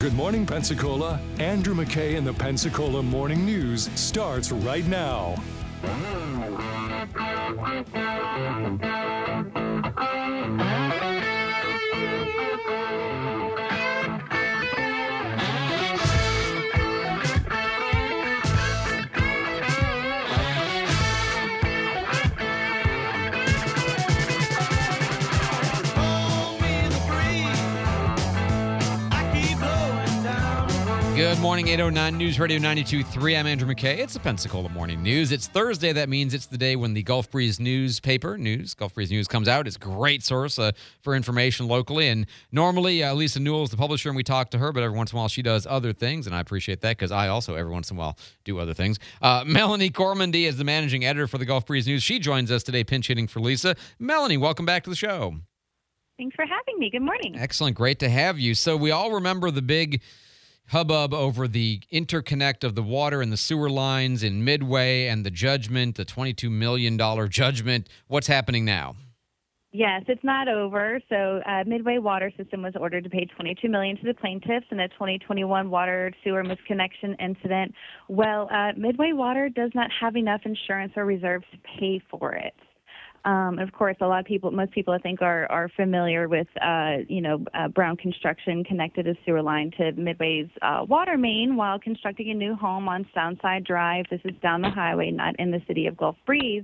Good morning, Pensacola. Andrew McKay and the Pensacola Morning News starts right now. Good morning, 809 News Radio 92.3. I'm Andrew McKay. It's the Pensacola Morning News. It's Thursday. That means it's the day when the Gulf Breeze newspaper, Gulf Breeze News, comes out. It's a great source for information locally. And normally, Lisa Newell is the publisher, and we talk to her, but every once in a while she does other things, and I appreciate that because I also, every once in a while, do other things. Melanie Cormandy is the managing editor for the Gulf Breeze News. She joins us today, pinch hitting for Lisa. Melanie, welcome back to the show. Thanks for having me. Good morning. Excellent. Great to have you. So we all remember the big hubbub over the interconnect of the water and the sewer lines in Midway and the judgment, the $22 million judgment. What's happening now? Yes, it's not over. So Midway Water System was ordered to pay $22 million to the plaintiffs in the 2021 water sewer misconnection incident. Well, Midway Water does not have enough insurance or reserves to pay for it. Of course, most people I think are familiar with, Brown Construction connected a sewer line to Midway's water main while constructing a new home on Soundside Drive. This is down the highway, not in the city of Gulf Breeze.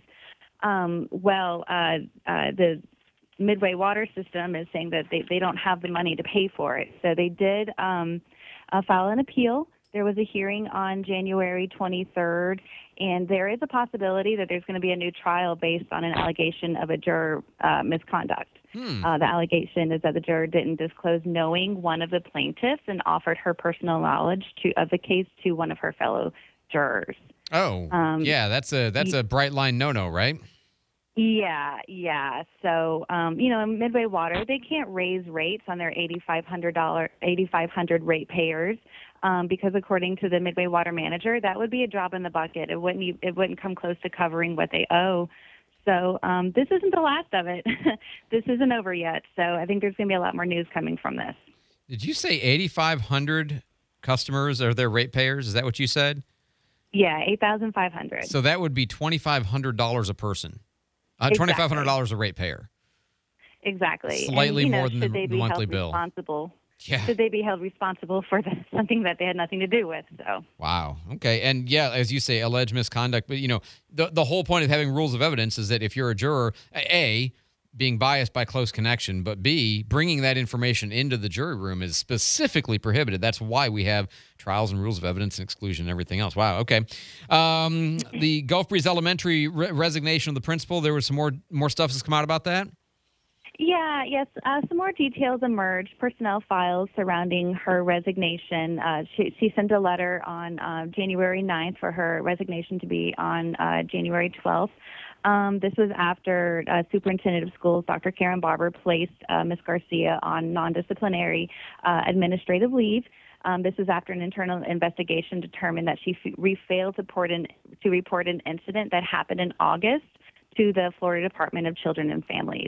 The Midway Water System is saying that they don't have the money to pay for it. So they did file an appeal. There was a hearing on January 23rd, and there is a possibility that there's going to be a new trial based on an allegation of a juror misconduct. The allegation is that the juror didn't disclose knowing one of the plaintiffs and offered her personal knowledge of the case to one of her fellow jurors. Oh, that's a bright line no-no, right? Yeah. So, in Midway Water, they can't raise rates on their $8,500 rate payers because, according to the Midway Water manager, that would be a drop in the bucket. It wouldn't come close to covering what they owe. So, this isn't the last of it. This isn't over yet. So, I think there's going to be a lot more news coming from this. Did you say 8,500 customers are their rate payers? Is that what you said? Yeah, 8,500. So that would be $2,500 a person. $2,500 a ratepayer. Exactly. Slightly more than the monthly bill. Yeah. Should they be held responsible for something that they had nothing to do with? So. Wow. Okay. And yeah, as you say, alleged misconduct. But the whole point of having rules of evidence is that if you're a juror, A, being biased by close connection, but B, bringing that information into the jury room is specifically prohibited. That's why we have trials and rules of evidence and exclusion and everything else. Wow, okay. The Gulf Breeze Elementary resignation of the principal, there was some more stuff that's come out about that? Yes. Some more details emerged, personnel files surrounding her resignation. She sent a letter on January 9th for her resignation to be on January 12th. This was after Superintendent of Schools, Dr. Karen Barber, placed Ms. Garcia on non-disciplinary administrative leave. This is after an internal investigation determined that she failed to report an incident that happened in August to the Florida Department of Children and Families.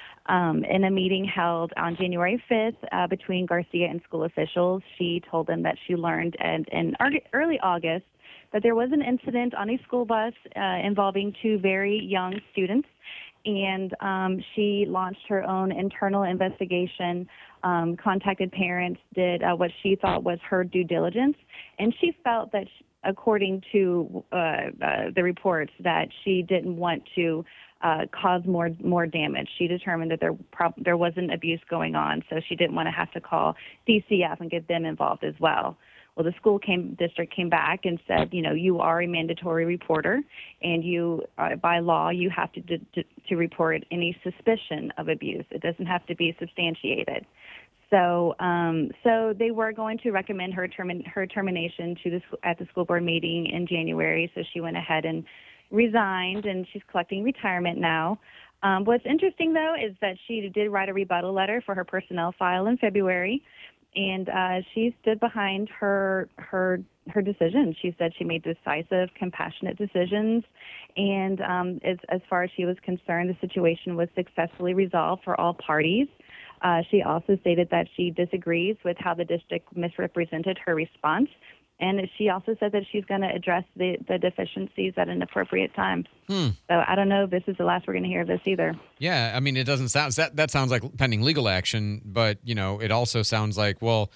In a meeting held on January 5th between Garcia and school officials, she told them that she learned in early August that there was an incident on a school bus involving two very young students, and she launched her own internal investigation, contacted parents, did what she thought was her due diligence, and she felt that, according to the reports, that she didn't want to cause more damage. She determined that there wasn't abuse going on, so she didn't want to have to call DCF and get them involved as well. Well, the school district came back and said, you are a mandatory reporter, and you, by law, you have to report any suspicion of abuse. It doesn't have to be substantiated. So they were going to recommend her termination at the school board meeting in January. So she went ahead and resigned, and she's collecting retirement now. What's interesting, though, is that she did write a rebuttal letter for her personnel file in February. And she stood behind her decision. She said she made decisive, compassionate decisions. And as far as she was concerned, the situation was successfully resolved for all parties. She also stated that she disagrees with how the district misrepresented her response. And she also said that she's going to address the deficiencies at an appropriate time. So I don't know if this is the last we're going to hear of this either. Yeah, I mean, it doesn't sound that sounds like pending legal action, but it also sounds like, well,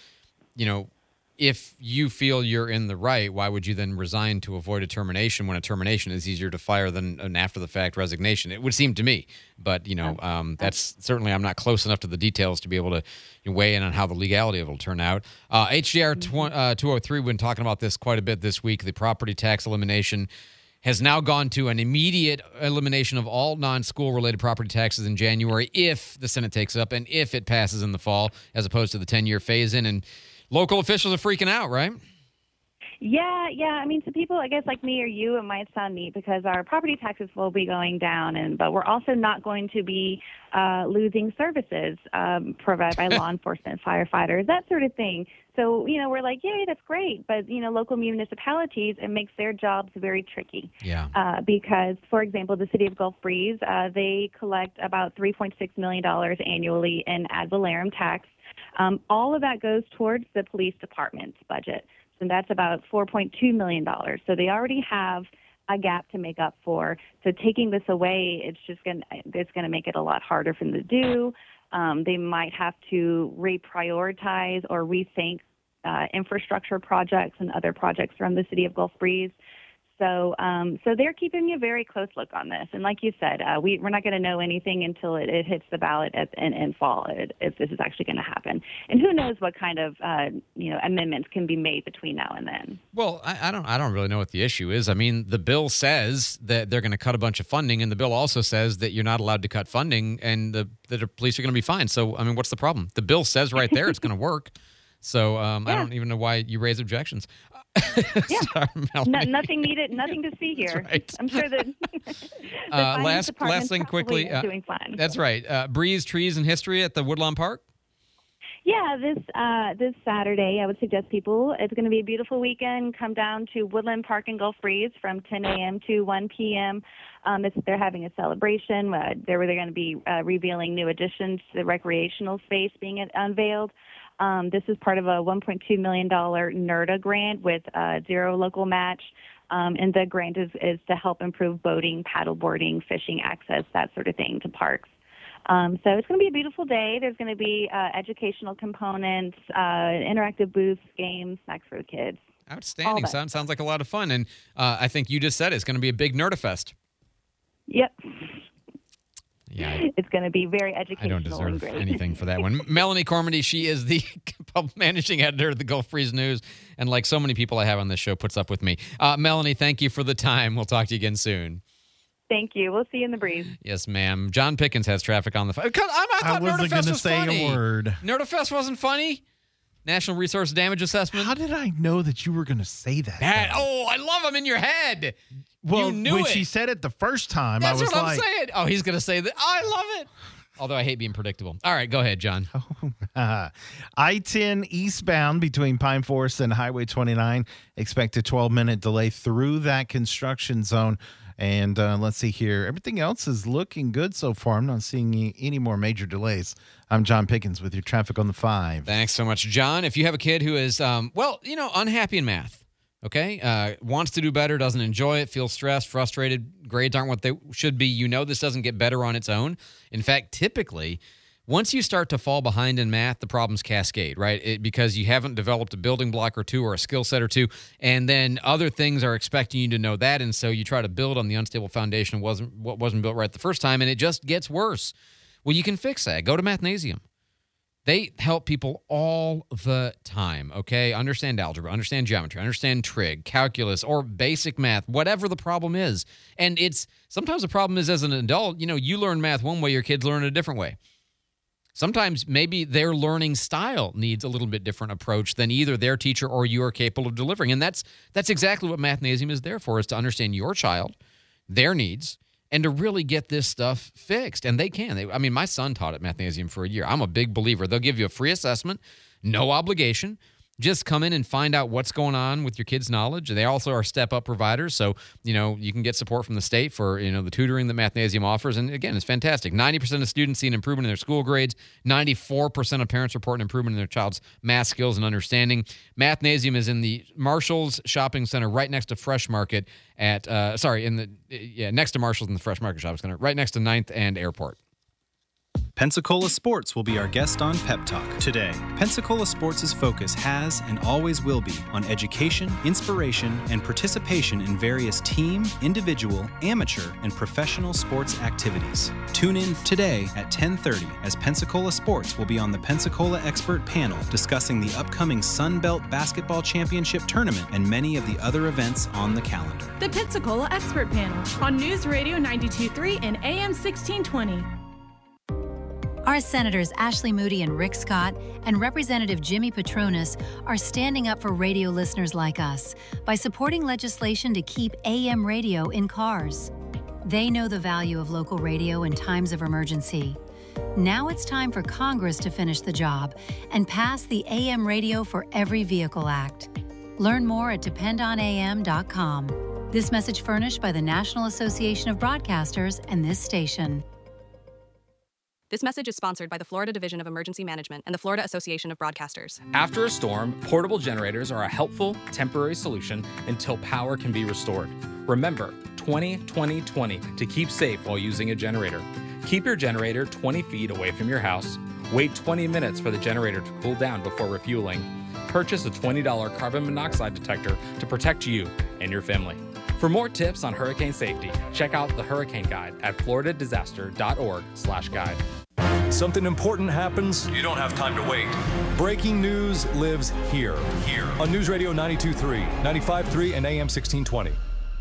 if you feel you're in the right, why would you then resign to avoid a termination when a termination is easier to fire than an after-the-fact resignation? It would seem to me. But, that's certainly, I'm not close enough to the details to be able to weigh in on how the legality of it will turn out. HDR 203, we've been talking about this quite a bit this week. The property tax elimination has now gone to an immediate elimination of all non-school-related property taxes in January if the Senate takes it up and if it passes in the fall, as opposed to the 10-year phase-in. And local officials are freaking out, right? Yeah. I mean, to people, I guess, like me or you, it might sound neat because our property taxes will be going down, but we're also not going to be losing services provided by law enforcement, firefighters, that sort of thing. So, we're like, yay, that's great. But, local municipalities, it makes their jobs very tricky. Yeah. Because, for example, the city of Gulf Breeze, they collect about $3.6 million annually in ad valorem tax. All of that goes towards the police department's budget. And that's about $4.2 million. So they already have a gap to make up for. So taking this away, it's going to make it a lot harder for them to do. They might have to reprioritize or rethink infrastructure projects and other projects from the city of Gulf Breeze. So they're keeping a very close look on this. And like you said, we're not going to know anything until it hits the ballot in fall if this is actually going to happen. And who knows what kind of amendments can be made between now and then. Well, I don't really know what the issue is. I mean, the bill says that they're going to cut a bunch of funding, and the bill also says that you're not allowed to cut funding, and that the police are going to be fined. So, I mean, what's the problem? The bill says right there it's going to work. So I don't even know why you raise objections. Sorry, nothing needed, nothing to see here. Right. I'm sure that last thing quickly. Doing fine. That's right. Breeze, Trees, and History at the Woodlawn Park. Yeah, this Saturday, I would suggest people, it's going to be a beautiful weekend. Come down to Woodland Park in Gulf Breeze from 10 a.m. to 1 p.m. They're having a celebration where they're going to be revealing new additions to the recreational space being unveiled. This is part of a $1.2 million NERDA grant with zero local match. And the grant is to help improve boating, paddleboarding, fishing access, that sort of thing to parks. So it's going to be a beautiful day. There's going to be educational components, interactive booths, games, snacks for the kids. Outstanding. Sounds like a lot of fun. And I think you just said it's going to be a big Nerdafest. Yep. Yeah, it's going to be very educational. I don't deserve anything for that one. Melanie Cormody, she is the managing editor of the Gulf Breeze News, and like so many people I have on this show, puts up with me. Melanie, thank you for the time. We'll talk to you again soon. Thank you. We'll see you in the breeze. Yes, ma'am. John Pickens has traffic on the phone. I wasn't going to say funny. a word. Nerdafest wasn't funny? National Resource Damage Assessment? How did I know that you were going to say that? I love them in your head. Well, you knew when it. She said it the first time, That's I was what like... I'm saying. Oh, he's going to say that. I love it. Although I hate being predictable. All right, go ahead, John. I-10 eastbound between Pine Forest and Highway 29. Expect a 12-minute delay through that construction zone. And let's see here. Everything else is looking good so far. I'm not seeing any more major delays. I'm John Pickens with your traffic on the 5. Thanks so much, John. If you have a kid who is, unhappy in math, okay, wants to do better, doesn't enjoy it, feels stressed, frustrated, grades aren't what they should be, this doesn't get better on its own. In fact, typically, once you start to fall behind in math, the problems cascade, right? Because you haven't developed a building block or two or a skill set or two, and then other things are expecting you to know that, and so you try to build on the unstable foundation of what wasn't built right the first time, and it just gets worse. Well, you can fix that. Go to Mathnasium. They help people all the time, okay? Understand algebra, understand geometry, understand trig, calculus, or basic math, whatever the problem is. And sometimes the problem is as an adult, you learn math one way, your kids learn it a different way. Sometimes maybe their learning style needs a little bit different approach than either their teacher or you are capable of delivering. And that's exactly what Mathnasium is there for, is to understand your child, their needs, and to really get this stuff fixed. And they can. My son taught at Mathnasium for a year. I'm a big believer. They'll give you a free assessment, no obligation. just come in and find out what's going on with your kids' knowledge. They also are step-up providers, so, you can get support from the state for, the tutoring that Mathnasium offers. And, again, it's fantastic. 90% of students see an improvement in their school grades. 94% of parents report an improvement in their child's math skills and understanding. Mathnasium is in the Marshalls Shopping Center right next to Fresh Market next to Marshalls in the Fresh Market Shopping Center, right next to 9th and Airport. Pensacola Sports will be our guest on Pep Talk today. Pensacola Sports' focus has and always will be on education, inspiration, and participation in various team, individual, amateur, and professional sports activities. Tune in today at 10:30 as Pensacola Sports will be on the Pensacola Expert Panel discussing the upcoming Sun Belt Basketball Championship Tournament and many of the other events on the calendar. The Pensacola Expert Panel on News Radio 92.3 and AM 1620. Our Senators Ashley Moody and Rick Scott and Representative Jimmy Patronis are standing up for radio listeners like us by supporting legislation to keep AM radio in cars. They know the value of local radio in times of emergency. Now it's time for Congress to finish the job and pass the AM Radio for Every Vehicle Act. Learn more at dependonam.com. This message furnished by the National Association of Broadcasters and this station. This message is sponsored by the Florida Division of Emergency Management and the Florida Association of Broadcasters. After a storm, portable generators are a helpful, temporary solution until power can be restored. Remember, 20-20-20 to keep safe while using a generator. Keep your generator 20 feet away from your house. Wait 20 minutes for the generator to cool down before refueling. Purchase a $20 carbon monoxide detector to protect you and your family. For more tips on hurricane safety, check out the Hurricane Guide at floridadisaster.org/guide. Something important happens, you don't have time to wait. Breaking news lives here. On News Radio 92.3, 95.3, and AM 1620.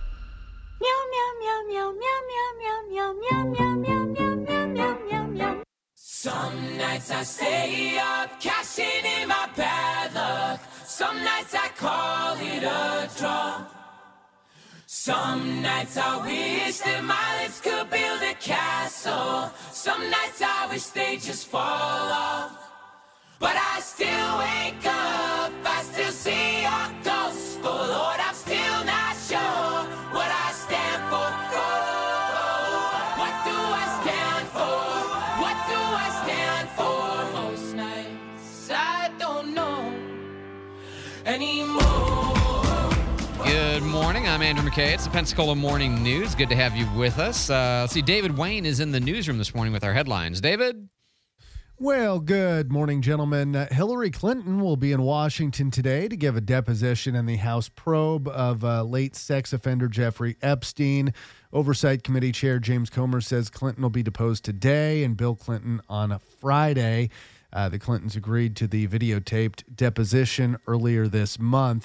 Some nights I stay up, cashing in my bad luck. Some nights I call it a draw. Some nights I wish that my lips could build a castle. Some nights I wish they just fall off. But I still wake up, I still see your ghost. Oh Lord, I'm still not sure what I stand for. Oh, what do I stand for? What do I stand for? Most nights I don't know anymore. Good morning. I'm Andrew McKay. It's the Pensacola Morning News. Good to have you with us. Let's see, David Wayne is in the newsroom this morning with our headlines. David? Well, good morning, gentlemen. Hillary Clinton will be in Washington today to give a deposition in the House probe of late sex offender Jeffrey Epstein. Oversight Committee Chair James Comer says Clinton will be deposed today and Bill Clinton on a Friday. The Clintons agreed to the videotaped deposition earlier this month.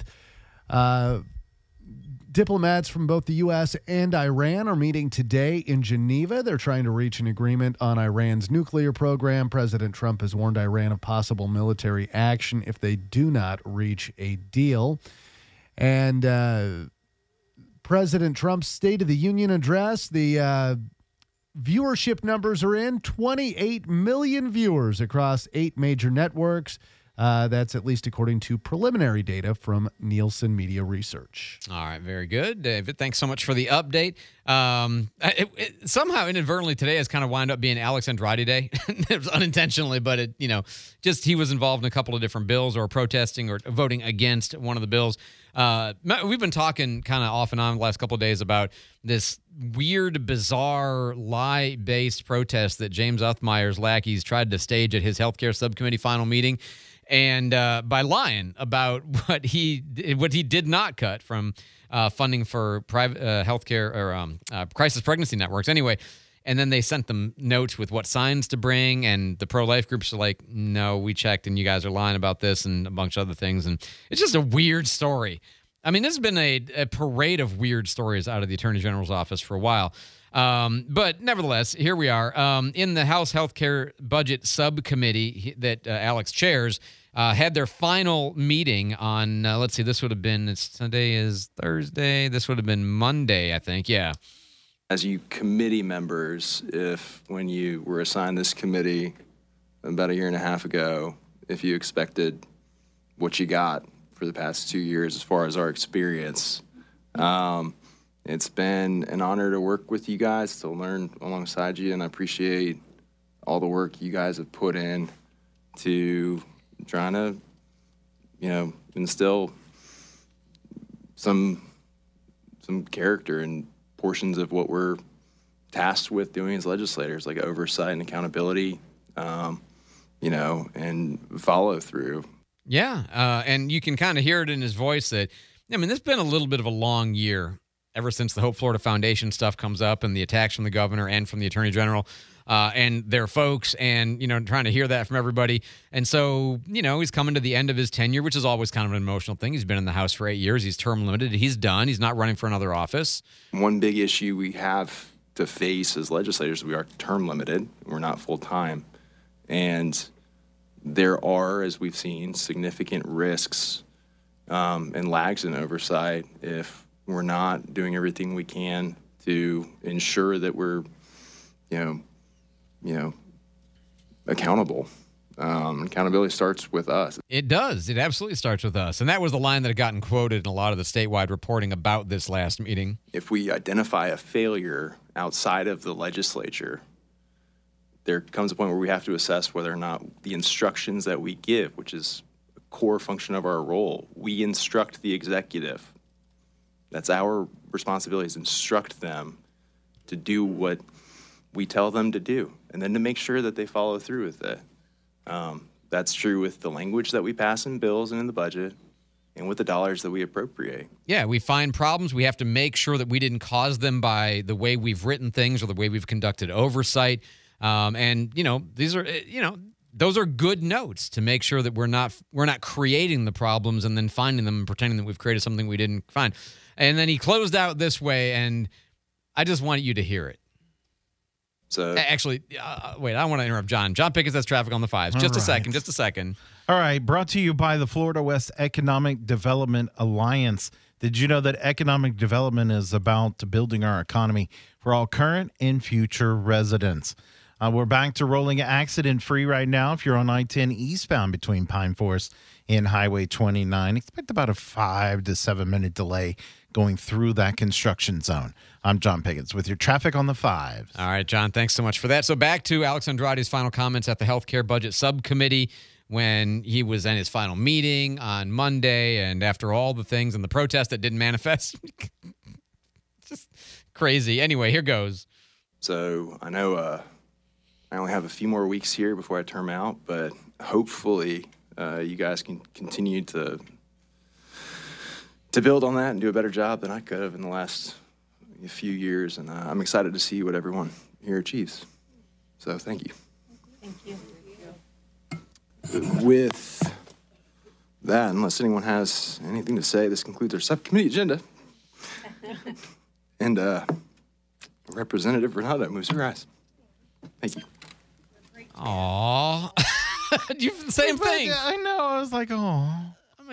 Diplomats from both the U.S. and Iran are meeting today in Geneva. They're trying to reach an agreement on Iran's nuclear program. President Trump has warned Iran of possible military action if they do not reach a deal. And President Trump's State of the Union address, the viewership numbers are in. 28 million viewers across 8 major networks. That's at least according to preliminary data from Nielsen Media Research. All right, very good, David. Thanks so much for the update. Somehow, inadvertently, today has kind of wound up being Alex Andrade Day. It was unintentionally, but he was involved in a couple of different bills or protesting or voting against one of the bills. We've been talking kind of off and on the last couple of days about this weird, bizarre, lie-based protest that James Uthmeyer's lackeys tried to stage at his healthcare subcommittee final meeting. And by lying about what he did not cut from funding for private healthcare or crisis pregnancy networks. Anyway, and then they sent them notes with what signs to bring, and the pro-life groups are like, no, we checked, and you guys are lying about this and a bunch of other things. And it's just a weird story. I mean, this has been a parade of weird stories out of the Attorney General's office for a while. But nevertheless, here we are in the House Healthcare Budget Subcommittee that Alex chairs. Had their final meeting on, let's see, this would have been, today is Thursday. This would have been Monday, I think. Yeah. As you committee members, when you were assigned this committee about a year and a half ago, if you expected what you got for the past 2 years as far as our experience. It's been an honor to work with you guys, to learn alongside you, and I appreciate all the work you guys have put in to trying to, instill some character in portions of what we're tasked with doing as legislators, like oversight and accountability, and follow through. Yeah, and you can kind of hear it in his voice that, this has been a little bit of a long year ever since the Hope Florida Foundation stuff comes up and the attacks from the governor and from the attorney general and their folks, and, trying to hear that from everybody. And so, he's coming to the end of his tenure, which is always kind of an emotional thing. He's been in the House for 8 years. He's term limited. He's done. He's not running for another office. One big issue we have to face as legislators, we are term limited. We're not full time. And there are, as we've seen, significant risks and lags in oversight if we're not doing everything we can to ensure that we're, accountable. Accountability starts with us. It does. It absolutely starts with us. And that was the line that had gotten quoted in a lot of the statewide reporting about this last meeting. If we identify a failure outside of the legislature, there comes a point where we have to assess whether or not the instructions that we give, which is a core function of our role, we instruct the executive. That's our responsibility, is instruct them to do what we tell them to do, and then to make sure that they follow through with it. That's true with the language that we pass in bills and in the budget, and with the dollars that we appropriate. Yeah, we find problems. We have to make sure that we didn't cause them by the way we've written things or the way we've conducted oversight. And these are, those are good notes to make sure that we're not creating the problems and then finding them and pretending that we've created something we didn't find. And then he closed out this way, and I just want you to hear it. So actually, wait, I want to interrupt John. John Pickens has traffic on the 5s. Just a second. All right, brought to you by the Florida West Economic Development Alliance. Did you know that economic development is about building our economy for all current and future residents? We're back to rolling accident-free right now. If you're on I-10 eastbound between Pine Forest and Highway 29, expect about a 5 to 7 minute delay going through that construction zone. I'm John Pickens with your traffic on the 5s. All right, John, thanks so much for that. So back to Alex Andrade's final comments at the Healthcare Budget Subcommittee when he was in his final meeting on Monday, and after all the things and the protest that didn't manifest. Just crazy. Anyway, here goes. So I know I only have a few more weeks here before I term out, but hopefully you guys can continue to build on that and do a better job than I could have in the last few years. And I'm excited to see what everyone here achieves. So thank you. Thank you. With that, unless anyone has anything to say, this concludes our subcommittee agenda. And Representative Renato moves her eyes. Thank you. Aw. You the same thing. I know. I was like, oh.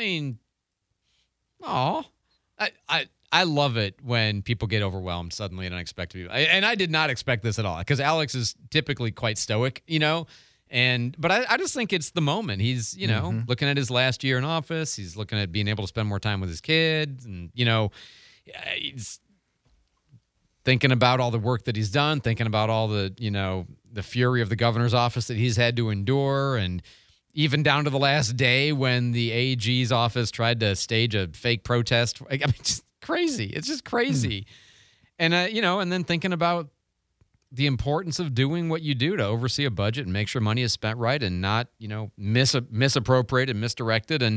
I love it when people get overwhelmed suddenly and unexpectedly. And I did not expect this at all, because Alex is typically quite stoic, but I just think it's the moment. He's, looking at his last year in office. He's looking at being able to spend more time with his kids, and, he's thinking about all the work that he's done, thinking about all the, the fury of the governor's office that he's had to endure, and even down to the last day when the AG's office tried to stage a fake protest. Just crazy. It's just crazy. And, and then thinking about the importance of doing what you do to oversee a budget and make sure money is spent right and not, misappropriated, misdirected. And,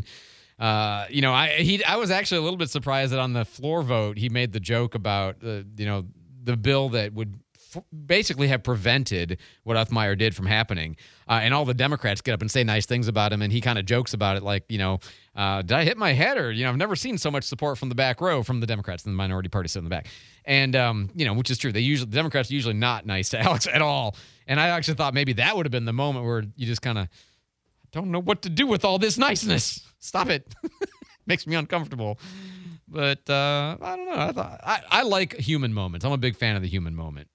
I was actually a little bit surprised that on the floor vote, he made the joke about, the bill that would basically have prevented what Uthmeier did from happening. And all the Democrats get up and say nice things about him, and he kind of jokes about it like, did I hit my head? Or, I've never seen so much support from the back row from the Democrats, and the minority party sit in the back. And, which is true. The Democrats are usually not nice to Alex at all. And I actually thought maybe that would have been the moment where you just kind of don't know what to do with all this niceness. Stop it. Makes me uncomfortable. But I don't know. I like human moments. I'm a big fan of the human moment.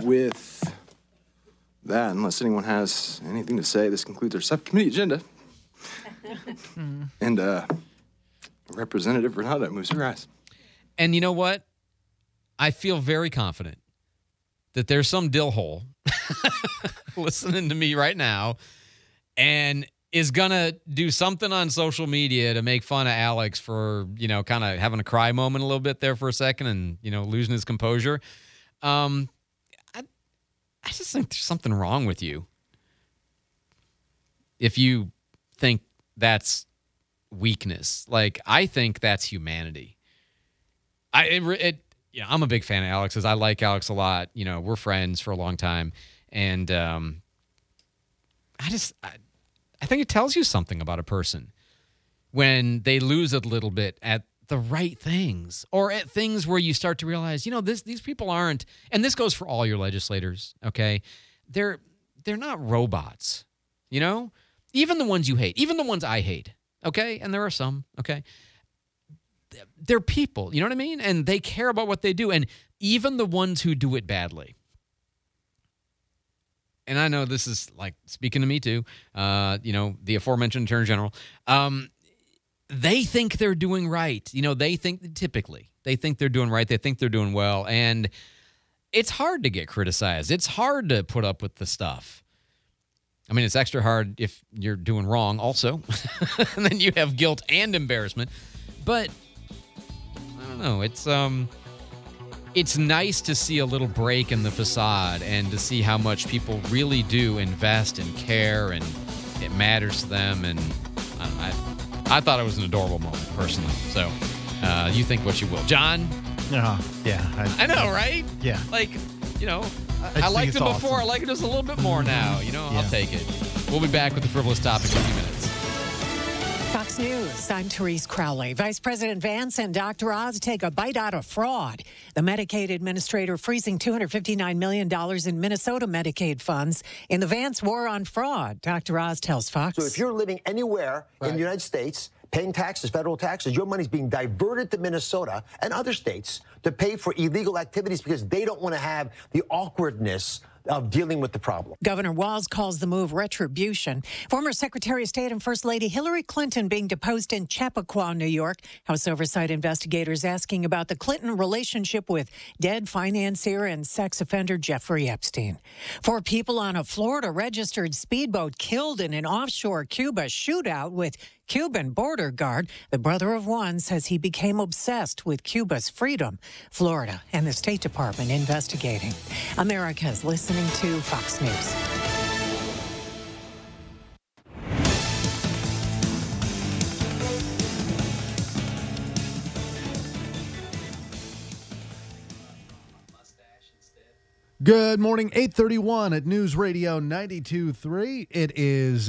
With that, unless anyone has anything to say, this concludes our subcommittee agenda. And Representative Renata moves her eyes. And you know what? I feel very confident that there's some dillhole listening to me right now and is going to do something on social media to make fun of Alex for, kind of having a cry moment a little bit there for a second and, losing his composure. I just think there's something wrong with you if you think that's weakness. Like, I think that's humanity. I'm a big fan of Alex's. I like Alex a lot. We're friends for a long time. And I think it tells you something about a person when they lose a little bit at the right things or at things where you start to realize, these people aren't, and this goes for all your legislators, okay? They're not robots, Even the ones you hate, even the ones I hate, okay? And there are some, okay? They're people, you know what I mean? And they care about what they do. And even the ones who do it badly. And I know this is like speaking to me too, the aforementioned Attorney General. They think they're doing right. They think they're doing right. They think they're doing well. And it's hard to get criticized. It's hard to put up with the stuff. I mean, it's extra hard if you're doing wrong also. And then you have guilt and embarrassment. But I don't know. It's nice to see a little break in the facade and to see how much people really do invest and care and it matters to them. And I thought it was an adorable moment, personally. So you think what you will. John? Yeah. I know, right? Yeah. Like, I liked it before. Awesome. I like it just a little bit more now. I'll take it. We'll be back with the frivolous topic in a few minutes. Fox News, I'm Therese Crowley. Vice President Vance and Dr. Oz take a bite out of fraud. The Medicaid administrator freezing $259 million in Minnesota Medicaid funds in the Vance war on fraud. Dr. Oz tells Fox. So if you're living anywhere in the United States, paying taxes, federal taxes, your money's being diverted to Minnesota and other states to pay for illegal activities because they don't want to have the awkwardness of dealing with the problem. Governor Walz calls the move retribution. Former Secretary of State and First Lady Hillary Clinton being deposed in Chappaqua, New York. House oversight investigators asking about the Clinton relationship with dead financier and sex offender Jeffrey Epstein. 4 people on a Florida-registered speedboat killed in an offshore Cuba shootout with Cuban border guard. The brother of one says he became obsessed with Cuba's freedom. Florida and the State Department investigating. America's listening to Fox News. Good morning, 8:31 at News Radio 92.3. It is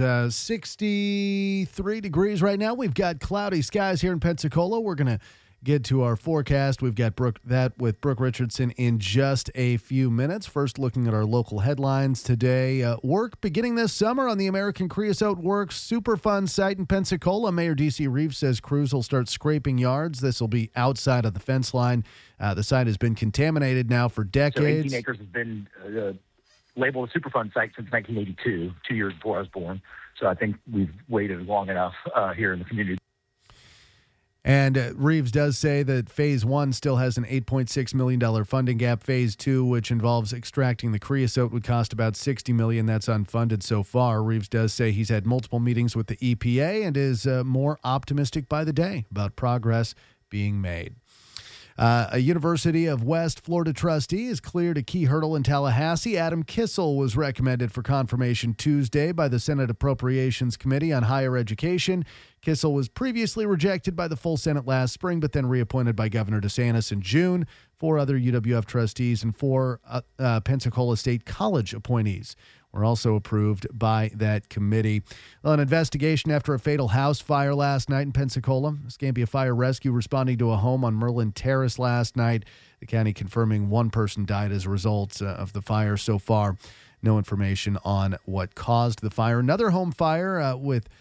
63 degrees right now. We've got cloudy skies here in Pensacola. We're going to get to our forecast. We've got Brooke Richardson in just a few minutes. First, looking at our local headlines today. Work beginning this summer on the American Creosote Works Superfund site in Pensacola. Mayor D.C. Reeves says crews will start scraping yards. This will be outside of the fence line. The site has been contaminated now for decades. So 18 acres has been labeled a Superfund site since 1982, 2 years before I was born. So I think we've waited long enough here in the community. And Reeves does say that Phase 1 still has an $8.6 million funding gap. Phase 2, which involves extracting the creosote, would cost about $60 million. That's unfunded so far. Reeves does say he's had multiple meetings with the EPA and is more optimistic by the day about progress being made. A University of West Florida trustee is cleared a key hurdle in Tallahassee. Adam Kissel was recommended for confirmation Tuesday by the Senate Appropriations Committee on Higher Education. Kissel was previously rejected by the full Senate last spring, but then reappointed by Governor DeSantis in June. 4 other UWF trustees and 4 Pensacola State College appointees were also approved by that committee. Well, an investigation after a fatal house fire last night in Pensacola. Escambia Fire Rescue responding to a home on Merlin Terrace last night. The county confirming 1 person died as a result of the fire so far. No information on what caused the fire. Another home fire with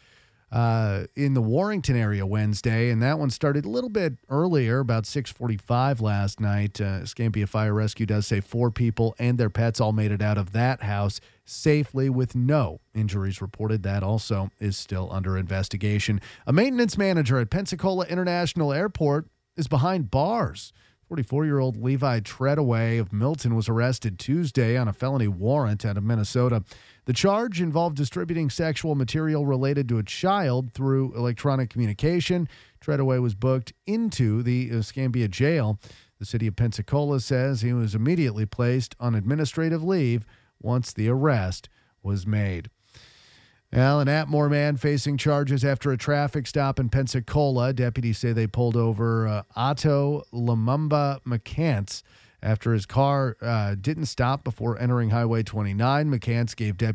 in the Warrington area Wednesday, and that one started a little bit earlier, about 6:45 last night. Escambia Fire Rescue does say 4 people and their pets all made it out of that house safely with no injuries reported. That also is still under investigation. A maintenance manager at Pensacola International Airport is behind bars. 44-year-old Levi Treadaway of Milton was arrested Tuesday on a felony warrant out of Minnesota. The charge involved distributing sexual material related to a child through electronic communication. Treadaway was booked into the Escambia jail. The city of Pensacola says he was immediately placed on administrative leave once the arrest was made. Well, an Atmore man facing charges after a traffic stop in Pensacola. Deputies say they pulled over Otto Lumumba McCants after his car didn't stop before entering Highway 29. McCants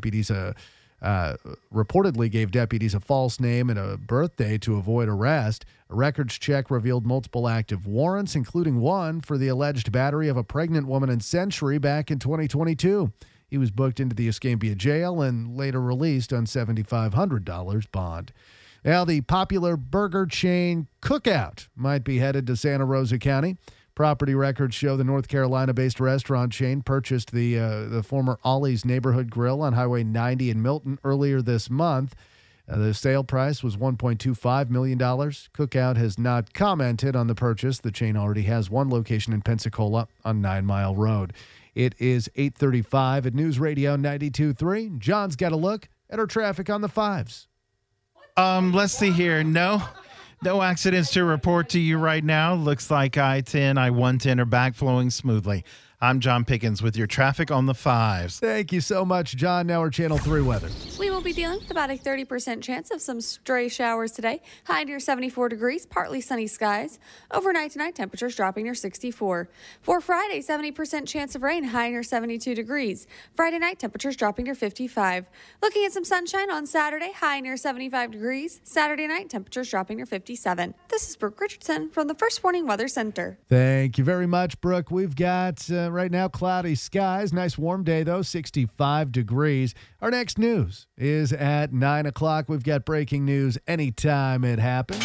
reportedly gave deputies a false name and a birthday to avoid arrest. A records check revealed multiple active warrants, including one for the alleged battery of a pregnant woman in Century back in 2022. He was booked into the Escambia jail and later released on $7,500 bond. Now, the popular burger chain Cookout might be headed to Santa Rosa County. Property records show the North Carolina-based restaurant chain purchased the former Ollie's Neighborhood Grill on Highway 90 in Milton earlier this month. The sale price was $1.25 million. Cookout has not commented on the purchase. The chain already has one location in Pensacola on 9 Mile Road. It is 8:35 at News Radio 92.3. John's got a look at our traffic on the 5s. Let's see here. No accidents to report to you right now. Looks like I-10, I-110 are back flowing smoothly. I'm John Pickens with your traffic on the 5s. Thank you so much, John. Now our Channel 3 weather. We will be dealing with about a 30% chance of some stray showers today. High near 74 degrees, partly sunny skies. Overnight tonight, temperatures dropping near 64. For Friday, 70% chance of rain, high near 72 degrees. Friday night, temperatures dropping near 55. Looking at some sunshine on Saturday, high near 75 degrees. Saturday night, temperatures dropping near 57. This is Brooke Richardson from the First Warning Weather Center. Thank you very much, Brooke. We've got right now cloudy skies. Nice warm day, though, 65 degrees. Our next news is at 9 o'clock. We've got breaking news anytime it happens.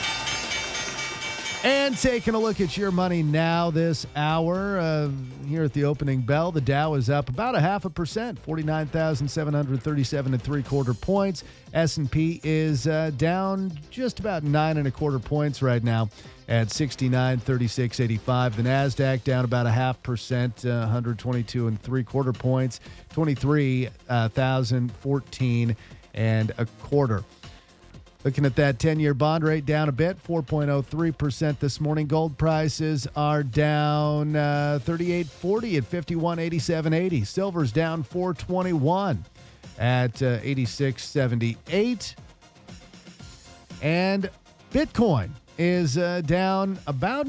And taking a look at your money now this hour. Here at the opening bell, the Dow is up about 0.5%, 49,737 3/4 points. S&P is down just about 9 1/4 points right now at 69,3685. The NASDAQ down about 0.5%, 122 3/4 points, 23,014 1/4. Looking at that 10-year bond rate down a bit, 4.03% this morning. Gold prices are down $38.40 at $51.8780. Silver's down $4.21 at $86.78. And Bitcoin is down about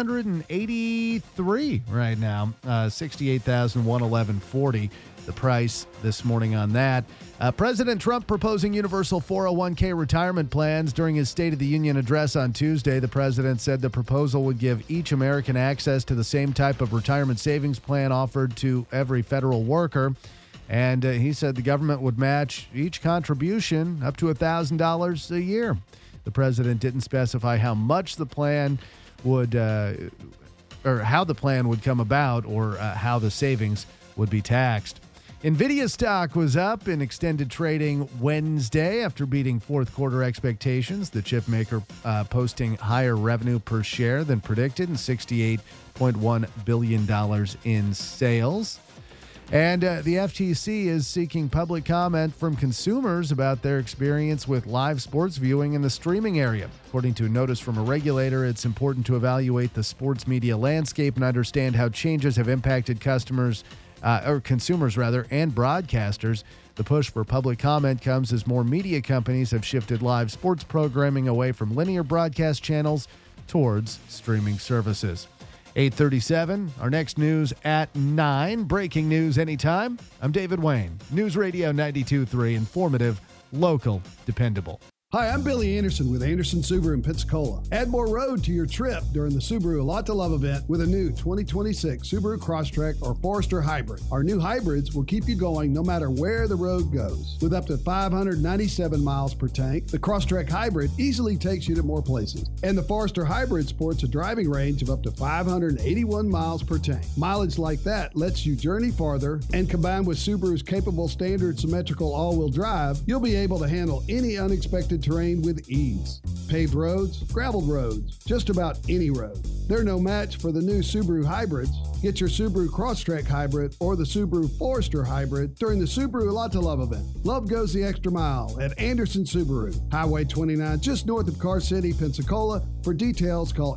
983 right now, 68,111.40. The price this morning on that. President Trump proposing universal 401k retirement plans during his State of the Union address on Tuesday. The president said the proposal would give each American access to the same type of retirement savings plan offered to every federal worker. And he said the government would match each contribution up to $1,000 a year. The president didn't specify how much the plan would, or how the plan would come about, or how the savings would be taxed. NVIDIA stock was up in extended trading Wednesday after beating fourth quarter expectations. The chip maker posting higher revenue per share than predicted and $68.1 billion in sales. And the FTC is seeking public comment from consumers about their experience with live sports viewing in the streaming area. According to a notice from a regulator, it's important to evaluate the sports media landscape and understand how changes have impacted consumers and broadcasters. The push for public comment comes as more media companies have shifted live sports programming away from linear broadcast channels towards streaming services. 8:37, our next news at 9. Breaking news anytime. I'm David Wayne. News Radio 92.3, informative, local, dependable. Hi, I'm Billy Anderson with Anderson Subaru in Pensacola. Add more road to your trip during the Subaru A Lot to Love event with a new 2026 Subaru Crosstrek or Forester Hybrid. Our new hybrids will keep you going no matter where the road goes. With up to 597 miles per tank, the Crosstrek Hybrid easily takes you to more places. And the Forester Hybrid sports a driving range of up to 581 miles per tank. Mileage like that lets you journey farther, and combined with Subaru's capable standard symmetrical all-wheel drive, you'll be able to handle any unexpected terrain with ease. Paved roads, graveled roads, just about any road. They're no match for the new Subaru hybrids. Get your Subaru Crosstrek Hybrid or the Subaru Forester Hybrid during the Subaru A Lot to Love event. Love goes the extra mile at Anderson Subaru, Highway 29, just north of Car City, Pensacola. For details, call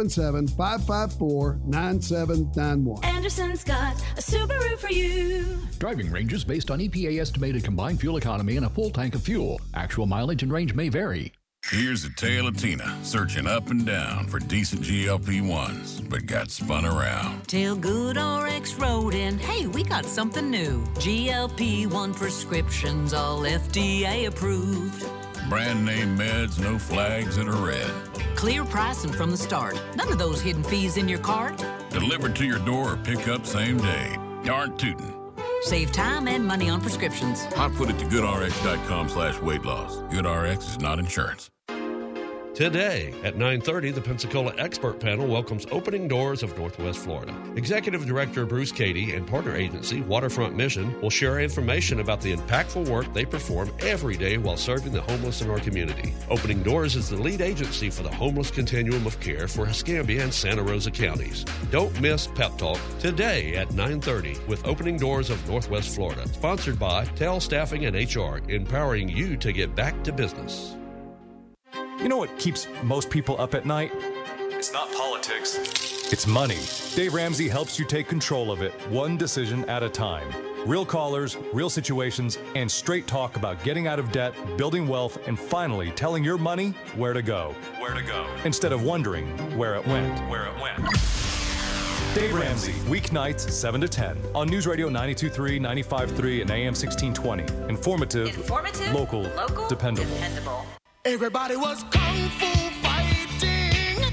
877-554-9791. Anderson's got a Subaru for you. Driving ranges based on EPA estimated combined fuel economy and a full tank of fuel. Actual mileage and range may vary. Here's the tale of Tina, searching up and down for decent GLP-1s, but got spun around. Tell GoodRx Road and hey, we got something new. GLP-1 prescriptions, all FDA approved. Brand name meds, no flags that are red. Clear pricing from the start. None of those hidden fees in your cart. Delivered to your door or pick up same day. Darn tootin'. Save time and money on prescriptions. Hotfoot it to goodrx.com/weight loss. GoodRx is not insurance. Today at 9:30, the Pensacola Expert Panel welcomes Opening Doors of Northwest Florida. Executive Director Bruce Cady and partner agency Waterfront Mission will share information about the impactful work they perform every day while serving the homeless in our community. Opening Doors is the lead agency for the homeless continuum of care for Escambia and Santa Rosa counties. Don't miss Pep Talk today at 9:30 with Opening Doors of Northwest Florida. Sponsored by TEL Staffing and HR, empowering you to get back to business. You know what keeps most people up at night? It's not politics. It's money. Dave Ramsey helps you take control of it, one decision at a time. Real callers, real situations, and straight talk about getting out of debt, building wealth, and finally telling your money where to go. Where to go. Instead of wondering where it went. Where it went. Dave Ramsey, weeknights 7 to 10 on News Radio 92.3, 95.3, and AM 1620. Informative, local, dependable. Everybody was kung fu fighting.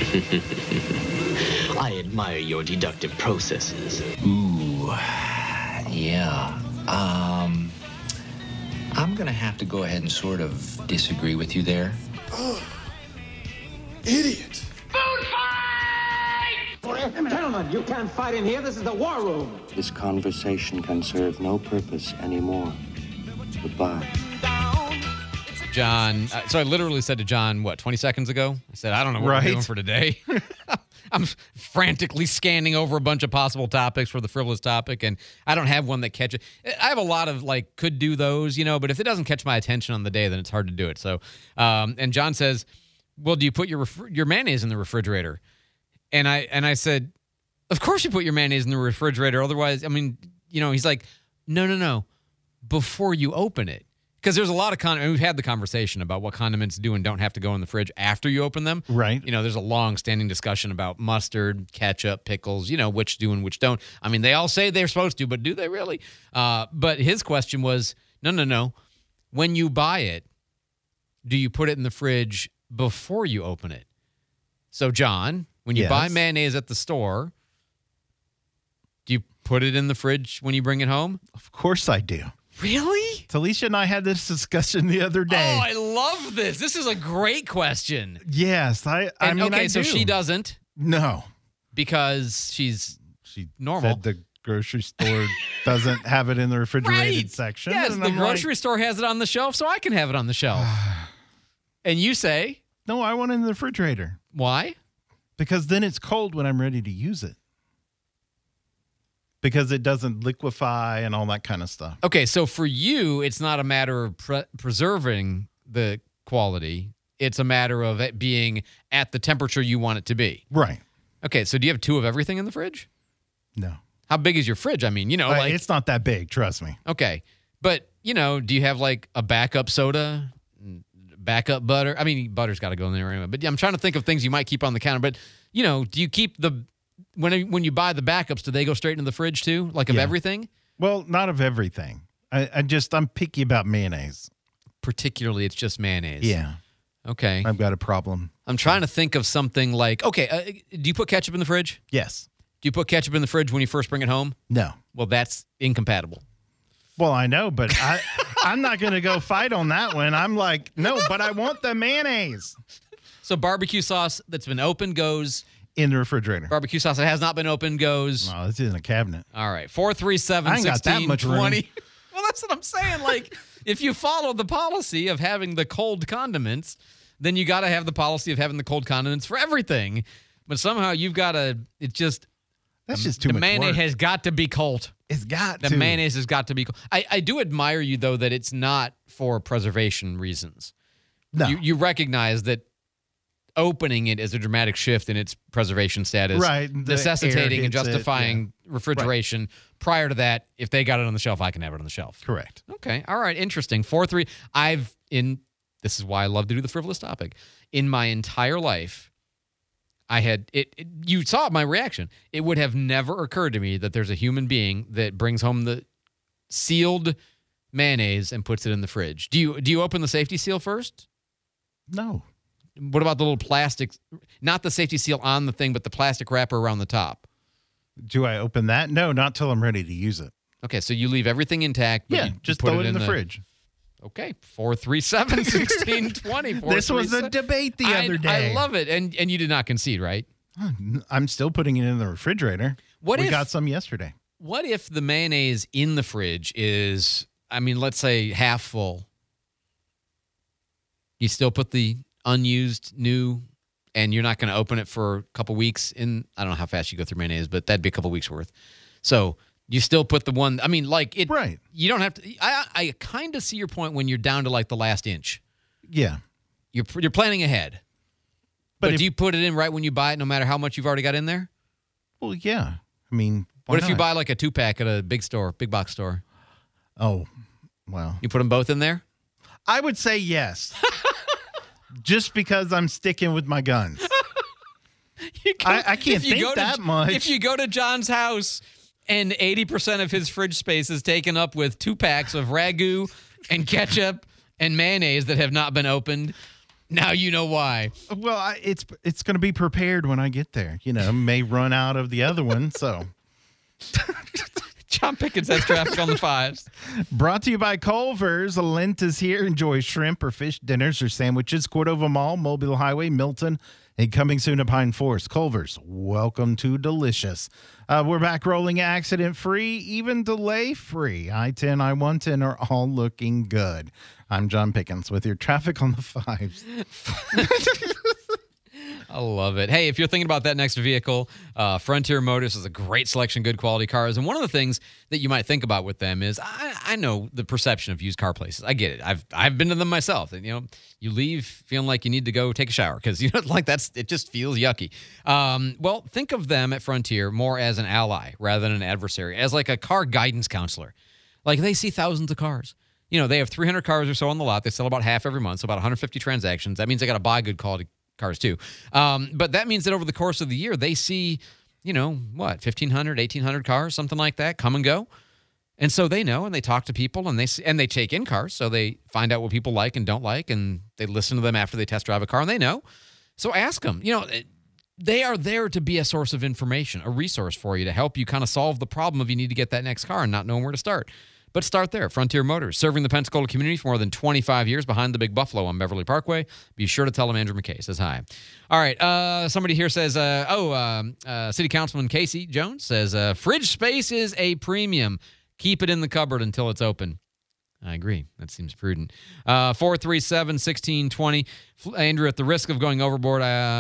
I admire your deductive processes. Ooh, yeah. I'm gonna have to go ahead and sort of disagree with you there. Oh, idiot. Food fight! Gentlemen, you can't fight in here. This is the war room. This conversation can serve no purpose anymore. Goodbye. John, so I literally said to John, 20 seconds ago? I said, I don't know what we're doing for today. I'm frantically scanning over a bunch of possible topics for the frivolous topic, and I don't have one that catches. I have a lot of, could do those, but if it doesn't catch my attention on the day, then it's hard to do it. So, and John says, well, do you put your mayonnaise in the refrigerator? And I said, of course you put your mayonnaise in the refrigerator. Otherwise, he's like, no, before you open it. Because there's a lot of we've had the conversation about what condiments do and don't have to go in the fridge after you open them. Right. There's a long-standing discussion about mustard, ketchup, pickles, which do and which don't. They all say they're supposed to, but do they really? But his question was, no. When you buy it, do you put it in the fridge before you open it? So, John, when you buy mayonnaise at the store, do you put it in the fridge when you bring it home? Of course I do. Really? Talisha and I had this discussion the other day. Oh, I love this. This is a great question. Yes, I do. So she doesn't. No. Because she's normal. Said the grocery store doesn't have it in the refrigerated section. Yes, the grocery store has it on the shelf, so I can have it on the shelf. And you say? No, I want it in the refrigerator. Why? Because then it's cold when I'm ready to use it. Because it doesn't liquefy and all that kind of stuff. Okay, so for you, it's not a matter of preserving the quality. It's a matter of it being at the temperature you want it to be. Right. Okay, so do you have 2 of everything in the fridge? No. How big is your fridge? It's not that big, trust me. Okay, but, do you have a backup soda, backup butter? Butter's got to go in there anyway. But I'm trying to think of things you might keep on the counter. But, do you keep when you buy the backups, do they go straight into the fridge too? Of everything? Well, not of everything. I'm picky about mayonnaise. particularly it's just mayonnaise. Yeah. Okay. I've got a problem. I'm trying to think of something like, okay, do you put ketchup in the fridge? Yes. Do you put ketchup in the fridge when you first bring it home? No. Well, that's incompatible. Well, I know, but I'm not going to go fight on that one. I'm like, no, but I want the mayonnaise. So barbecue sauce that's been opened goes in the refrigerator. Barbecue sauce that has not been opened goes. Oh, it's in a cabinet. All right. 437 I ain't got that much room. 20. Well, that's what I'm saying. Like, if you follow the policy of having the cold condiments, then you got to have the policy of having the cold condiments for everything. But somehow you've got to, it's just. That's just too much The mayonnaise work. has got to be cold. It's got the to. The mayonnaise has got to be cold. I do admire you, though, that it's not for preservation reasons. No. You recognize that opening it is a dramatic shift in its preservation status. Right. Necessitating and justifying refrigeration. Right. Prior to that, if they got it on the shelf, I can have it on the shelf. Correct. Okay. All right. Interesting. 4-3. This is why I love to do the frivolous topic. In my entire life, I had you saw my reaction. It would have never occurred to me that there's a human being that brings home the sealed mayonnaise and puts it in the fridge. Do you open the safety seal first? No. What about the little plastic, not the safety seal on the thing, but the plastic wrapper around the top? Do I open that? No, not till I'm ready to use it. Okay, so you leave everything intact. But yeah, you just put throw it in the fridge. Okay, 437-1620. This was a debate the other day. I love it, and you did not concede, right? I'm still putting it in the refrigerator. We got some yesterday. What if the mayonnaise in the fridge is, let's say half full? You still put the unused new, and you're not going to open it for a couple weeks. I don't know how fast you go through mayonnaise, but that'd be a couple weeks worth. So you still put the one. Right. You don't have to. I kind of see your point when you're down to like the last inch. Yeah. You're planning ahead. But do you put it in right when you buy it, no matter how much you've already got in there? Well, yeah. What if you buy like a 2-pack at a big box store? Oh, well. You put them both in there? I would say yes. Just because I'm sticking with my guns. I can't think that much. If you go to John's house and 80% of his fridge space is taken up with 2 packs of ragu and ketchup and mayonnaise that have not been opened, now you know why. Well, it's going to be prepared when I get there. May run out of the other one, so. John Pickens has traffic on the 5s. Brought to you by Culver's. Lent is here. Enjoy shrimp or fish dinners or sandwiches. Cordova Mall, Mobile Highway, Milton, and coming soon to Pine Forest. Culver's, welcome to Delicious. We're back rolling accident-free, even delay-free. I-10, I-110 are all looking good. I'm John Pickens with your traffic on the 5s. I love it. Hey, if you're thinking about that next vehicle, Frontier Motors has a great selection, good quality cars. And one of the things that you might think about with them is, I know the perception of used car places. I get it. I've been to them myself. And, you leave feeling like you need to go take a shower because it just feels yucky. Well, think of them at Frontier more as an ally rather than an adversary, as like a car guidance counselor. Like they see thousands of cars. They have 300 cars or so on the lot. They sell about half every month, so about 150 transactions. That means they got to buy good quality cars too. But that means that over the course of the year, they see, 1,500, 1,800 cars, something like that, come and go. And so they know, and they talk to people, and they take in cars, so they find out what people like and don't like, and they listen to them after they test drive a car, and they know. So ask them. They are there to be a source of information, a resource for you to help you kind of solve the problem of you need to get that next car and not knowing where to start. But start there. Frontier Motors, serving the Pensacola community for more than 25 years behind the Big Buffalo on Beverly Parkway. Be sure to tell them Andrew McKay says hi. All right. Somebody here says, City Councilman Casey Jones says, fridge space is a premium. Keep it in the cupboard until it's open. I agree. That seems prudent. 437-1620. Andrew, at the risk of going overboard,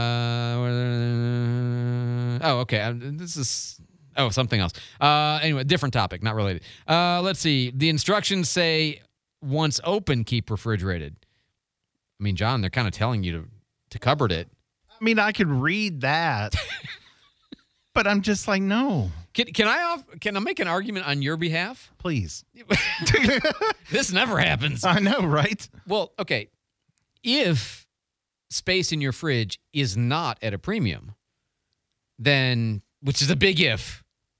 this is... Oh, something else. Anyway, different topic, not related. Let's see. The instructions say, once open, keep refrigerated. John, they're kind of telling you to cupboard it. I could read that, but I'm just like, no. Can I make an argument on your behalf? Please. This never happens. I know, right? Well, okay. If space in your fridge is not at a premium, then, which is a big if,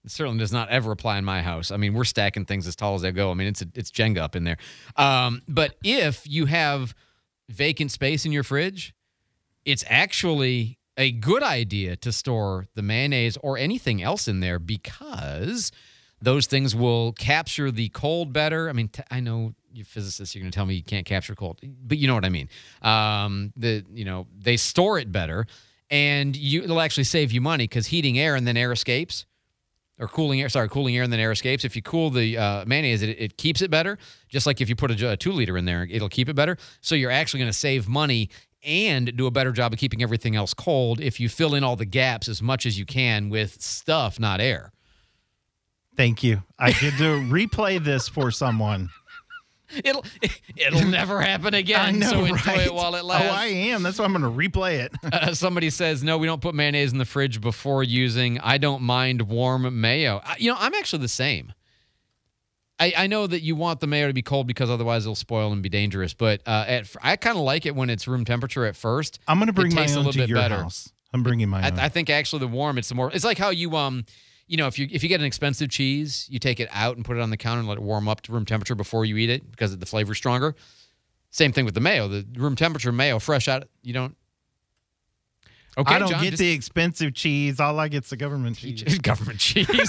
It certainly does not ever apply in my house. I mean, we're stacking things as tall as they go. I mean, it's Jenga up in there. But if you have vacant space in your fridge, it's actually a good idea to store the mayonnaise or anything else in there because those things will capture the cold better. I mean, I know you physicists, you're going to tell me you can't capture cold, but you know what I mean. They store it better, and it'll actually save you money because heating air and then air escapes. Or cooling air and then air escapes. If you cool the mayonnaise, it keeps it better. Just like if you put a 2-liter in there, it'll keep it better. So you're actually going to save money and do a better job of keeping everything else cold if you fill in all the gaps as much as you can with stuff, not air. Thank you. I get to replay this for someone. It'll never happen again. I know, so enjoy right? it while it lasts. Oh, I am. That's why I'm going to replay it. Somebody says, no, we don't put mayonnaise in the fridge before using. I don't mind warm mayo. I'm actually the same. I know that you want the mayo to be cold because otherwise it'll spoil and be dangerous. But I kind of like it when it's room temperature at first. I'm going to bring my own own to your house. I'm bringing my own. I think actually the warm, it's the more. It's like how you if you get an expensive cheese, you take it out and put it on the counter and let it warm up to room temperature before you eat it because the flavor's stronger. Same thing with the mayo. The room temperature mayo, fresh out, you don't. Okay, I don't John, get the expensive cheese. All I get's the government cheese. Government cheese.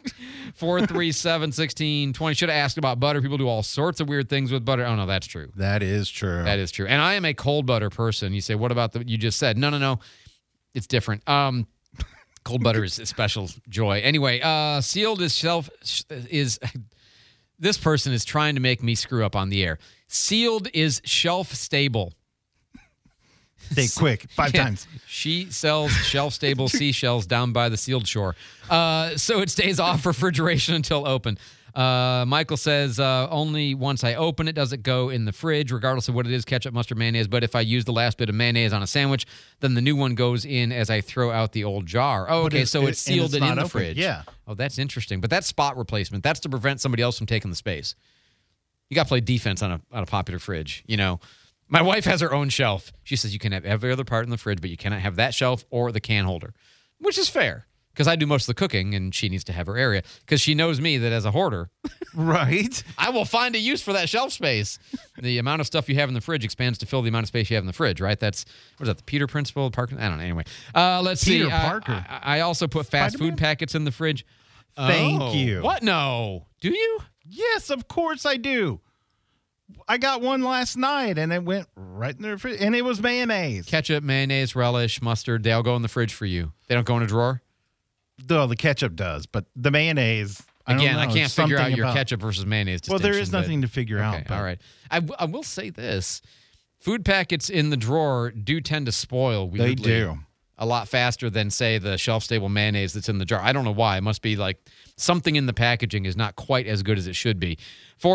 437-1620. Should have asked about butter. People do all sorts of weird things with butter. Oh, no, that's true. That is true. That is true. And I am a cold butter person. You say, what about you just said? No. It's different. Cold butter is a special joy. Anyway, sealed is this person is trying to make me screw up on the air. Sealed is shelf stable. Say quick, 5 times. She sells shelf-stable seashells down by the sealed shore. So it stays off refrigeration until open. Michael says, only once I open it does it go in the fridge, regardless of what it is, ketchup, mustard, mayonnaise. But if I use the last bit of mayonnaise on a sandwich, then the new one goes in as I throw out the old jar. Oh, okay, so it's sealed and in the fridge. Yeah. Oh, that's interesting. But that's spot replacement. That's to prevent somebody else from taking the space. You got to play defense on a popular fridge, you know. My wife has her own shelf. She says you can have every other part in the fridge, but you cannot have that shelf or the can holder, which is fair because I do most of the cooking and she needs to have her area because she knows me that as a hoarder, right? I will find a use for that shelf space. The amount of stuff you have in the fridge expands to fill the amount of space you have in the fridge, right? What is that, the Peter principle? Parker? I don't know. Anyway, let's see. Peter Parker. I also put fast food packets in the fridge. Thank you. What? No. Do you? Yes, of course I do. I got one last night, and it went right in the fridge, and it was mayonnaise. Ketchup, mayonnaise, relish, mustard, they all go in the fridge for you. They don't go in a drawer? No, the ketchup does, but the mayonnaise, I can't figure out your ketchup versus mayonnaise distinction. Well, there is nothing to figure out. All right. I will say this. Food packets in the drawer do tend to spoil weirdly. They do. A lot faster than, say, the shelf-stable mayonnaise that's in the jar. I don't know why. It must be like something in the packaging is not quite as good as it should be.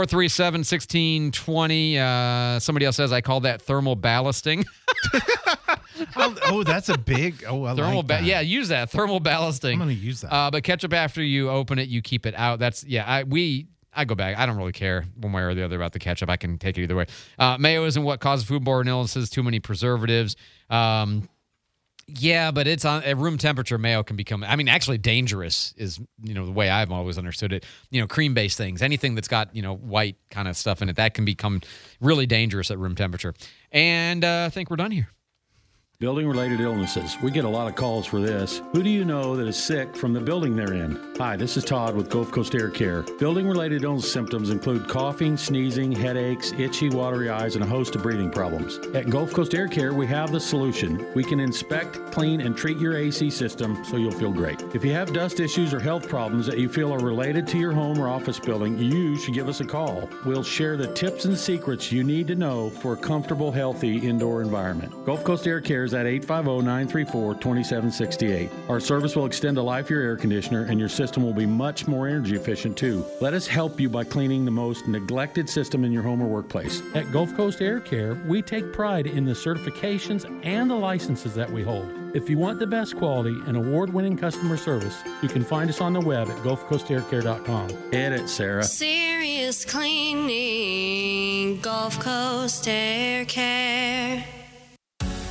437-1620. Somebody else says, I call that thermal ballasting. That's a big, I like that. Yeah, use that, thermal ballasting. I'm going to use that. But ketchup, after you open it, you keep it out. I go back. I don't really care one way or the other about the ketchup. I can take it either way. Mayo isn't what causes foodborne illnesses, too many preservatives. Yeah, but it's at room temperature. Mayo can become, actually dangerous is, the way I've always understood it. Cream-based things, anything that's got, white kind of stuff in it, that can become really dangerous at room temperature. And I think we're done here. Building-related illnesses. We get a lot of calls for this. Who do you know that is sick from the building they're in? Hi, this is Todd with Gulf Coast Air Care. Building-related illness symptoms include coughing, sneezing, headaches, itchy, watery eyes, and a host of breathing problems. At Gulf Coast Air Care, we have the solution. We can inspect, clean, and treat your AC system so you'll feel great. If you have dust issues or health problems that you feel are related to your home or office building, you should give us a call. We'll share the tips and secrets you need to know for a comfortable, healthy indoor environment. Gulf Coast Air Care is at 850-934-2768. Our service will extend the life of your air conditioner, and your system will be much more energy efficient too. Let us help you by cleaning the most neglected system in your home or workplace. At Gulf Coast Air Care, we take pride in the certifications and the licenses that we hold. If you want the best quality and award-winning customer service, you can find us on the web at GulfCoastAirCare.com. Edit, Sarah. Serious cleaning, Gulf Coast Air Care.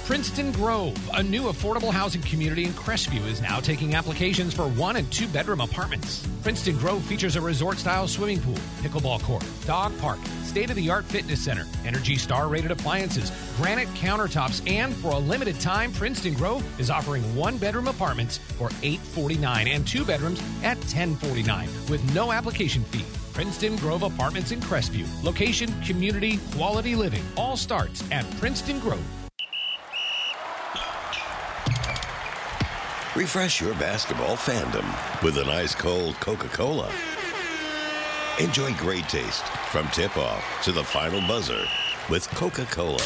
Princeton Grove, a new affordable housing community in Crestview, is now taking applications for 1- and 2-bedroom apartments. Princeton Grove features a resort-style swimming pool, pickleball court, dog park, state-of-the-art fitness center, Energy Star-rated appliances, granite countertops, and for a limited time, Princeton Grove is offering 1-bedroom apartments for $849 and 2 bedrooms at $1049 with no application fee. Princeton Grove Apartments in Crestview. Location, community, quality living. All starts at Princeton Grove. Refresh your basketball fandom with an ice-cold Coca-Cola. Enjoy great taste from tip-off to the final buzzer with Coca-Cola.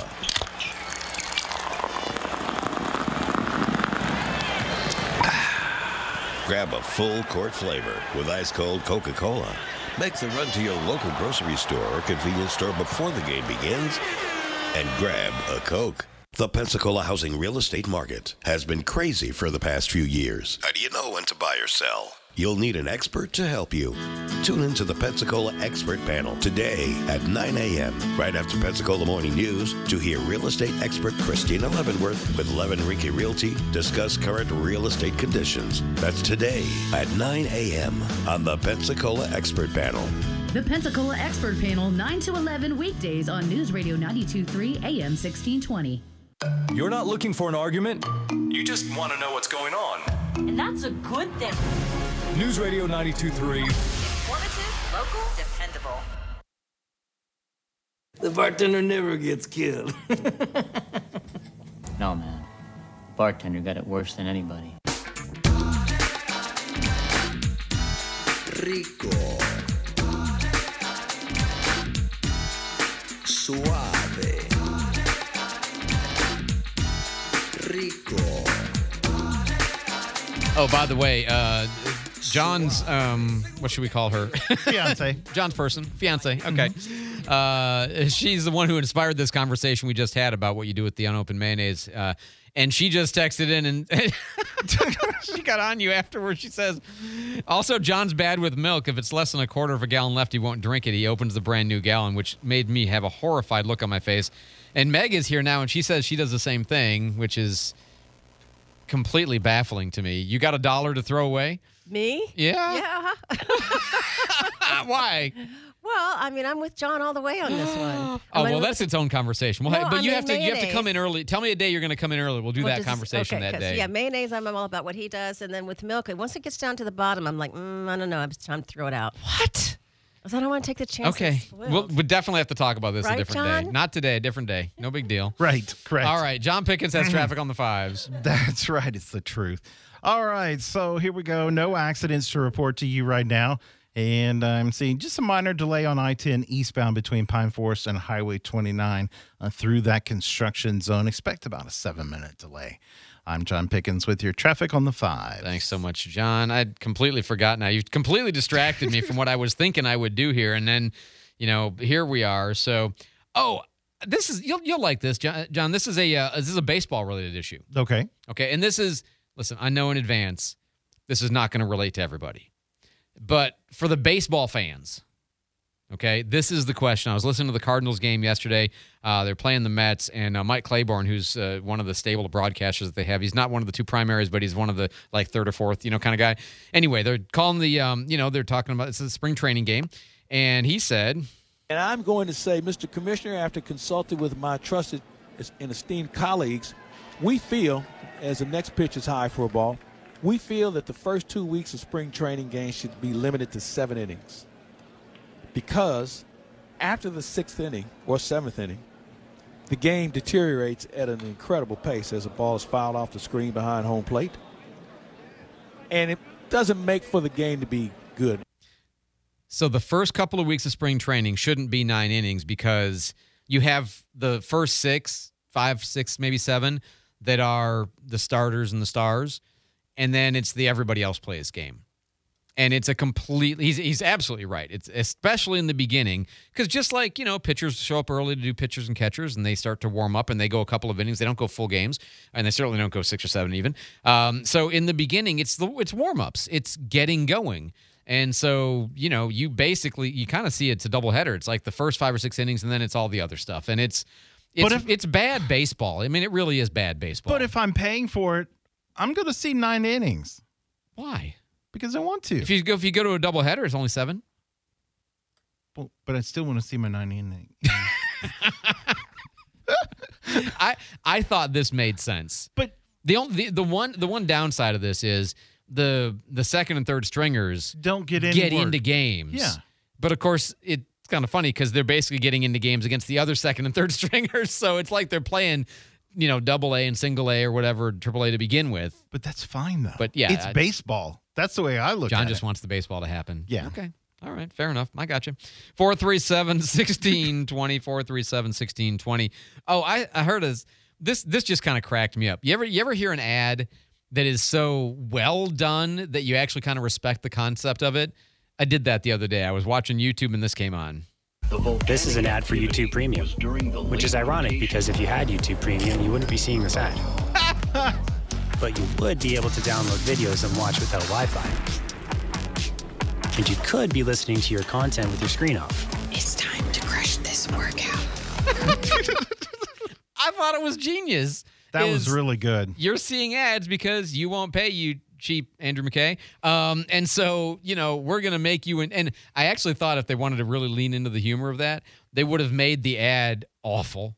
Grab a full court flavor with ice-cold Coca-Cola. Make the run to your local grocery store or convenience store before the game begins and grab a Coke. The Pensacola housing real estate market has been crazy for the past few years. How do you know when to buy or sell? You'll need an expert to help you. Tune into the Pensacola Expert Panel today at 9 a.m. right after Pensacola Morning News to hear real estate expert Christina Leavenworth with Leavenrique Realty discuss current real estate conditions. That's today at 9 a.m. on the Pensacola Expert Panel. The Pensacola Expert Panel, 9 to 11 weekdays on News Radio 92.3 AM 1620. You're not looking for an argument. You just want to know what's going on. And that's a good thing. News Radio 92.3. Informative, local, dependable. The bartender never gets killed. No, man. Bartender got it worse than anybody. Rico. Suave. Rico. Oh, by the way, John's, what should we call her? Fiance. John's person. Fiance. Okay. She's the one who inspired this conversation we just had about what you do with the unopened mayonnaise. And she just texted in and she got on you afterwards. She says, also, John's bad with milk. If it's less than a quarter of a gallon left, he won't drink it. He opens the brand new gallon, which made me have a horrified look on my face. And Meg is here now, and she says she does the same thing, which is completely baffling to me. You got $1 to throw away? Me? Yeah. Yeah. Why? Well, I mean, I'm with John all the way on this one. Oh, well, that's its own conversation. Well, No, but I you mean have to mayonnaise. come in early. Tell me a day you're going to come in early. We'll do that conversation that day. Yeah, mayonnaise, I'm all about what he does. And then with milk, once it gets down to the bottom, I'm like, I don't know. It's time to throw it out. What? Because I don't want to take the chance. Okay. We'll definitely have to talk about this a Right, different day. John? Not today, a different day. No big deal. Right, correct. All right. John Pickens has traffic on the 5s. That's right. It's the truth. All right. So here we go. No accidents to report to you right now. And I'm seeing just a minor delay on I-10 eastbound between Pine Forest and Highway 29 through that construction zone. Expect about a 7-minute delay. I'm John Pickens with your traffic on the 5. Thanks so much, John. I'd completely forgotten. Now you've completely distracted me from what I was thinking I would do here, and then, here we are. So, this is you'll like this, John. This is a baseball related issue. Okay. Okay, and this is listen. I know in advance this is not going to relate to everybody, but for the baseball fans. Okay, this is the question. I was listening to the Cardinals game yesterday. They're playing the Mets, and Mike Claiborne, who's one of the stable broadcasters that they have, he's not one of the two primaries, but he's one of the third or fourth, kind of guy. Anyway, they're calling the, they're talking about it's a spring training game, and he said, and I'm going to say, Mr. Commissioner, after consulting with my trusted and esteemed colleagues, we feel, as the next pitch is high for a ball, we feel that the first 2 weeks of spring training games should be limited to 7 innings. Because after the 6th inning or 7th inning, the game deteriorates at an incredible pace as a ball is fouled off the screen behind home plate. And it doesn't make for the game to be good. So the first couple of weeks of spring training shouldn't be 9 innings because you have the first 5, 6, maybe 7 that are the starters and the stars, and then it's the everybody else plays game. And it's a he's absolutely right. It's especially in the beginning because just like, pitchers show up early to do pitchers and catchers and they start to warm up and they go a couple of innings. They don't go full games and they certainly don't go 6 or 7 even. So in the beginning, it's warm-ups. It's getting going. And so, you kind of see it's a doubleheader. It's like the first 5 or 6 innings and then it's all the other stuff. And it's It's bad baseball. I mean, it really is bad baseball. But if I'm paying for it, I'm going to see 9 innings. Why? Because I want to. If you go to a doubleheader, it's only 7. Well, but I still want to see my 9 innings. I thought this made sense. But the one downside of this is the second and third stringers don't get into games. Yeah. But of course, it's kind of funny because they're basically getting into games against the other second and third stringers. So it's like they're playing, double A and single A or whatever, triple A to begin with. But that's fine, though. But yeah. It's baseball. That's the way I look at it. John just wants the baseball to happen. Yeah. Okay. All right. Fair enough. I got you. 437-1620, 437-1620. Oh, I heard this just kind of cracked me up. You ever hear an ad that is so well done that you actually kind of respect the concept of it? I did that the other day. I was watching YouTube and this came on. This is an ad for YouTube Premium, which is ironic because if you had YouTube Premium, you wouldn't be seeing this ad. But you would be able to download videos and watch without Wi-Fi. And you could be listening to your content with your screen off. It's time to crush this workout. I thought it was genius. That was really good. You're seeing ads because you won't pay, you cheap Andrew McKay. And so, we're going to make you, and I actually thought if they wanted to really lean into the humor of that, they would have made the ad awful.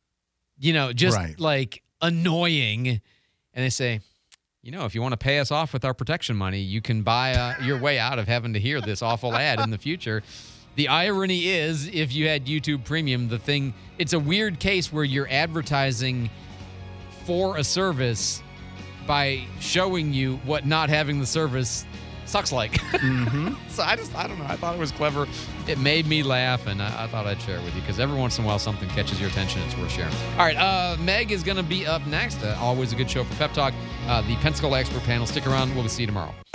Like annoying. And they say, if you want to pay us off with our protection money, you can buy your way out of having to hear this awful ad in the future. The irony is, if you had YouTube Premium, it's a weird case where you're advertising for a service by showing you what not having the service sucks like. Mm-hmm. So I don't know. I thought it was clever. It made me laugh, and I thought I'd share it with you because every once in a while something catches your attention. It's worth sharing. All right, Meg is going to be up next. Always a good show for Pep Talk. The Pensacola Expert Panel. Stick around. We'll see you tomorrow.